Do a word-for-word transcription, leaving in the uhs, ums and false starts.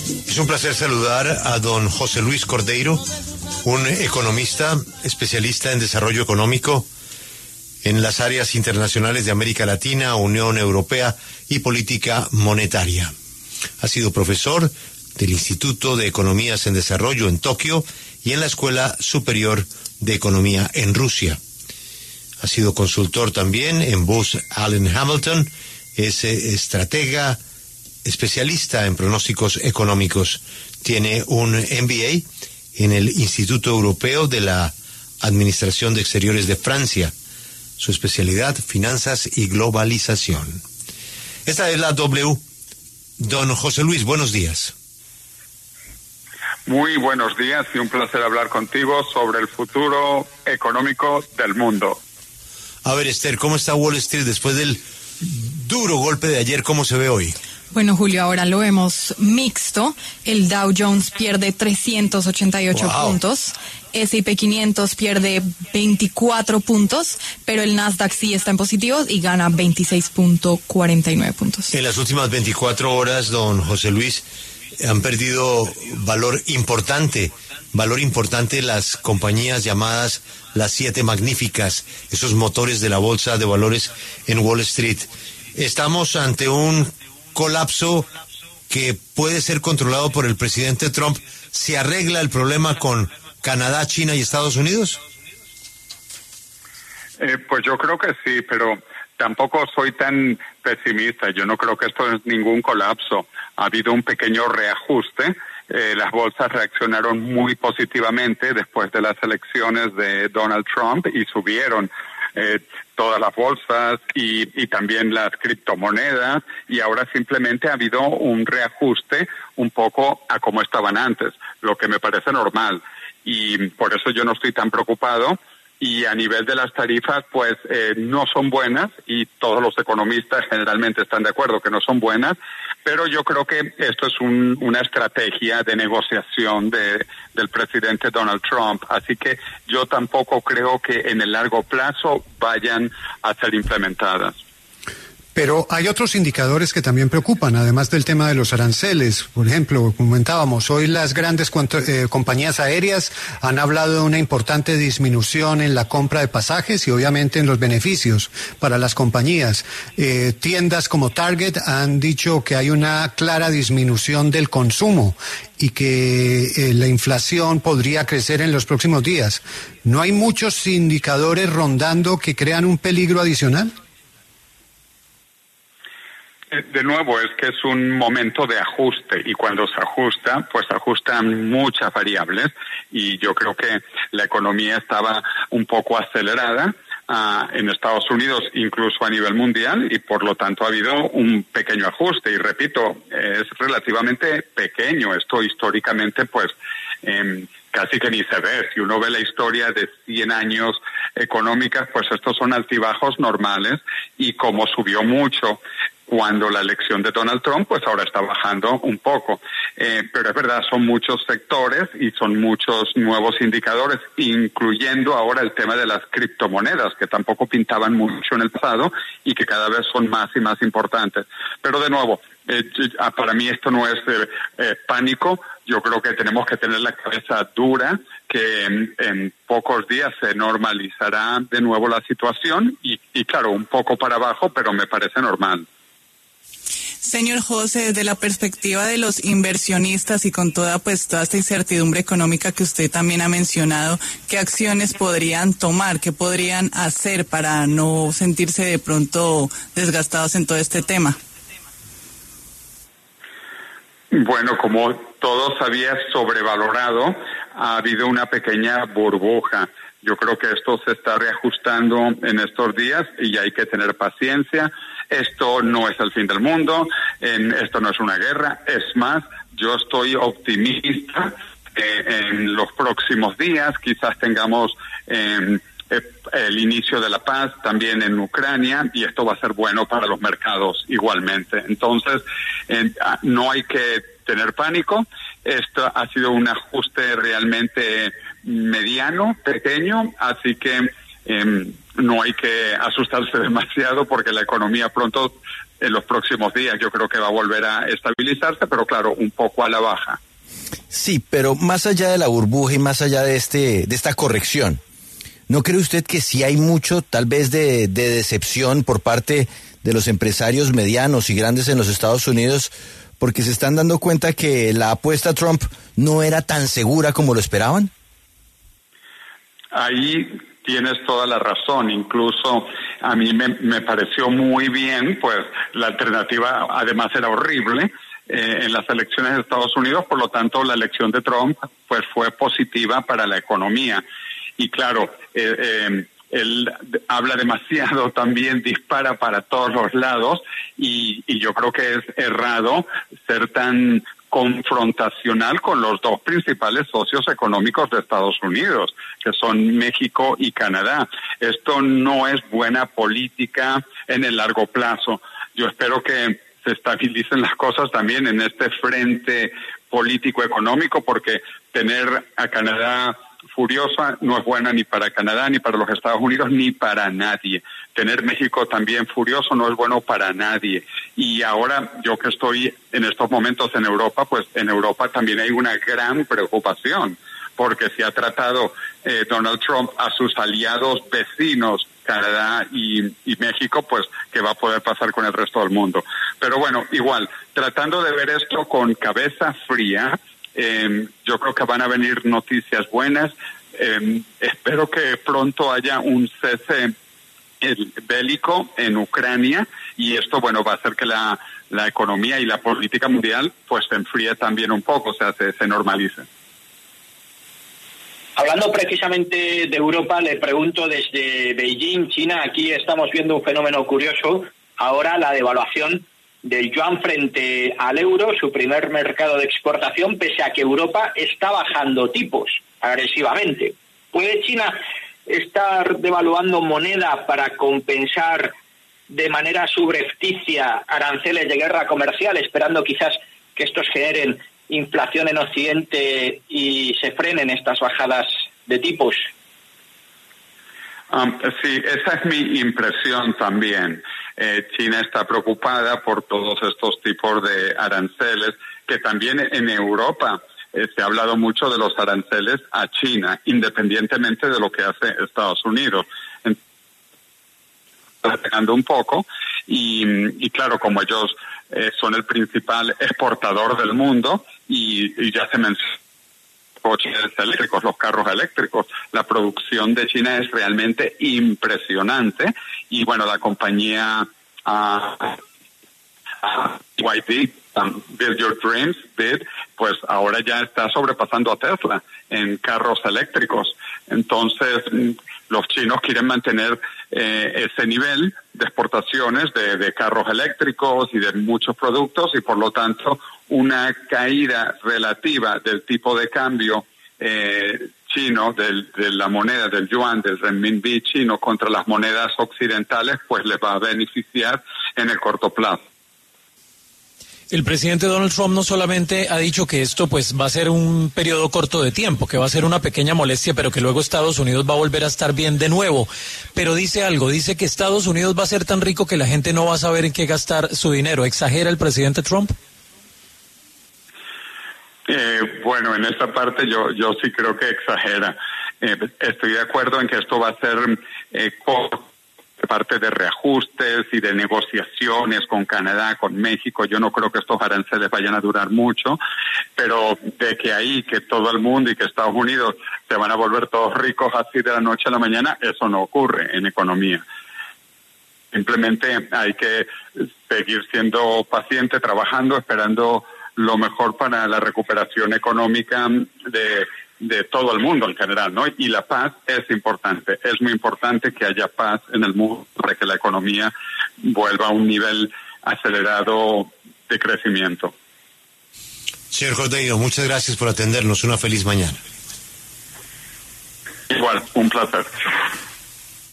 Es un placer saludar a don José Luis Cordeiro, un economista especialista en desarrollo económico en las áreas internacionales de América Latina, Unión Europea y política monetaria. Ha sido profesor del Instituto de Economías en Desarrollo en Tokio y en la Escuela Superior de Economía en Rusia. Ha sido consultor también en Booz Allen Hamilton, es estratega, especialista en pronósticos económicos. Tiene un M B A en el Instituto Europeo de la Administración de Exteriores de Francia. Su especialidad, finanzas y globalización. Esta es la W. Don José Luis, buenos días. Muy buenos días y un placer hablar contigo sobre el futuro económico del mundo. A ver, Esther, ¿cómo está Wall Street después del duro golpe de ayer? ¿Cómo se ve hoy? Bueno, Julio, ahora lo vemos mixto. El Dow Jones pierde trescientos ochenta y ocho wow. puntos. ese y pe quinientos pierde veinticuatro puntos, pero el Nasdaq sí está en positivo y gana veintiséis punto cuarenta y nueve puntos. En las últimas veinticuatro horas, don José Luis, han perdido valor importante, valor importante las compañías llamadas las siete magníficas, esos motores de la bolsa de valores en Wall Street. Estamos ante un colapso que puede ser controlado por el presidente Trump. ¿Se arregla el problema con Canadá, China y Estados Unidos? Eh, pues yo creo que sí, pero tampoco soy tan pesimista. Yo no creo que esto es ningún colapso. Ha habido un pequeño reajuste. Eh, las bolsas reaccionaron muy positivamente después de las elecciones de Donald Trump y subieron eh, todas las bolsas y, y también las criptomonedas, y ahora simplemente ha habido un reajuste un poco a como estaban antes, lo que me parece normal, y por eso yo no estoy tan preocupado. Y a nivel de las tarifas, pues eh, no son buenas, y todos los economistas generalmente están de acuerdo que no son buenas, pero yo creo que esto es un, una estrategia de negociación de, del presidente Donald Trump, así que yo tampoco creo que en el largo plazo vayan a ser implementadas. Pero hay otros indicadores que también preocupan, además del tema de los aranceles. Por ejemplo, comentábamos, hoy las grandes eh, compañías aéreas han hablado de una importante disminución en la compra de pasajes y obviamente en los beneficios para las compañías. Eh, tiendas como Target han dicho que hay una clara disminución del consumo y que eh, la inflación podría crecer en los próximos días. ¿No hay muchos indicadores rondando que crean un peligro adicional? De nuevo, es que es un momento de ajuste, y cuando se ajusta, pues se ajustan muchas variables, y yo creo que la economía estaba un poco acelerada uh, en Estados Unidos, incluso a nivel mundial, y por lo tanto ha habido un pequeño ajuste, y repito, es relativamente pequeño. Esto históricamente, pues, eh, casi que ni se ve. Si uno ve la historia de cien años económicas, pues estos son altibajos normales, y como subió mucho cuando la elección de Donald Trump, pues ahora está bajando un poco. Eh, pero es verdad, son muchos sectores y son muchos nuevos indicadores, incluyendo ahora el tema de las criptomonedas, que tampoco pintaban mucho en el pasado y que cada vez son más y más importantes. Pero de nuevo, eh, para mí esto no es eh, eh, pánico. Yo creo que tenemos que tener la cabeza dura, que en, en pocos días se normalizará de nuevo la situación y, y claro, un poco para abajo, pero me parece normal. Señor José, desde la perspectiva de los inversionistas y con toda pues toda esta incertidumbre económica que usted también ha mencionado, ¿qué acciones podrían tomar? ¿Qué podrían hacer para no sentirse de pronto desgastados en todo este tema? Bueno, como todo se había sobrevalorado, ha habido una pequeña burbuja. Yo creo que esto se está reajustando en estos días y hay que tener paciencia. Esto no es el fin del mundo, en, esto no es una guerra. Es más, yo estoy optimista eh, en los próximos días. Quizás tengamos eh, el inicio de la paz también en Ucrania, y esto va a ser bueno para los mercados igualmente. Entonces, eh, no hay que tener pánico. Esto ha sido un ajuste realmente mediano, pequeño, así que eh, no hay que asustarse demasiado porque la economía pronto en los próximos días yo creo que va a volver a estabilizarse, pero claro, un poco a la baja. Sí, pero más allá de la burbuja y más allá de este de esta corrección, ¿no cree usted que sí hay mucho, tal vez, de, de decepción por parte de los empresarios medianos y grandes en los Estados Unidos, porque se están dando cuenta que la apuesta a Trump no era tan segura como lo esperaban? Ahí tienes toda la razón. Incluso a mí me, me pareció muy bien, pues la alternativa además era horrible eh, en las elecciones de Estados Unidos, por lo tanto la elección de Trump pues fue positiva para la economía. Y claro, eh, eh, él habla demasiado también, dispara para todos los lados, y, y yo creo que es errado ser tan confrontacional con los dos principales socios económicos de Estados Unidos, que son México y Canadá. Esto no es buena política en el largo plazo. Yo espero que se estabilicen las cosas también en este frente político-económico, porque tener a Canadá furiosa no es buena ni para Canadá, ni para los Estados Unidos, ni para nadie. Tener México también furioso no es bueno para nadie. Y ahora, yo que estoy en estos momentos en Europa, pues en Europa también hay una gran preocupación, porque se ha tratado eh, Donald Trump a sus aliados vecinos, Canadá y, y México, pues ¿qué va a poder pasar con el resto del mundo? Pero bueno, igual, tratando de ver esto con cabeza fría, Eh, yo creo que van a venir noticias buenas. Eh, espero que pronto haya un cese el, bélico en Ucrania, y esto, bueno, va a hacer que la, la economía y la política mundial pues se enfríe también un poco, o sea, se, se normalice. Hablando precisamente de Europa, le pregunto desde Beijing, China, aquí estamos viendo un fenómeno curioso, ahora la devaluación del yuan frente al euro, su primer mercado de exportación, pese a que Europa está bajando tipos agresivamente. ¿Puede China estar devaluando moneda para compensar de manera subrepticia aranceles de guerra comercial, esperando quizás que estos generen inflación en Occidente y se frenen estas bajadas de tipos? Um, sí, esa es mi impresión también. Eh, China está preocupada por todos estos tipos de aranceles, que también en Europa eh, se ha hablado mucho de los aranceles a China, independientemente de lo que hace Estados Unidos. Está un poco, y, y claro, como ellos eh, son el principal exportador del mundo, y, y ya se mencionó coches eléctricos, los carros eléctricos. La producción de China es realmente impresionante, y bueno, la compañía uh, uh, Y D, um, Build Your Dreams, Bid, pues ahora ya está sobrepasando a Tesla en carros eléctricos. Entonces, los chinos quieren mantener eh, ese nivel de exportaciones de, de carros eléctricos y de muchos productos, y por lo tanto una caída relativa del tipo de cambio eh, chino, del, de la moneda del yuan, del renminbi chino contra las monedas occidentales, pues les va a beneficiar en el corto plazo. El presidente Donald Trump no solamente ha dicho que esto pues va a ser un periodo corto de tiempo, que va a ser una pequeña molestia, pero que luego Estados Unidos va a volver a estar bien de nuevo. Pero dice algo, dice que Estados Unidos va a ser tan rico que la gente no va a saber en qué gastar su dinero. ¿Exagera el presidente Trump? Eh, bueno, en esta parte yo yo sí creo que exagera. Eh, estoy de acuerdo en que esto va a ser eh, corto, parte de reajustes y de negociaciones con Canadá, con México. Yo no creo que estos aranceles vayan a durar mucho, pero de que ahí, que todo el mundo y que Estados Unidos se van a volver todos ricos así de la noche a la mañana, eso no ocurre en economía. Simplemente hay que seguir siendo paciente, trabajando, esperando lo mejor para la recuperación económica de de todo el mundo en general, ¿no? Y la paz es importante, es muy importante que haya paz en el mundo para que la economía vuelva a un nivel acelerado de crecimiento. Señor Cordeiro, muchas gracias por atendernos, una feliz mañana. Igual, un placer.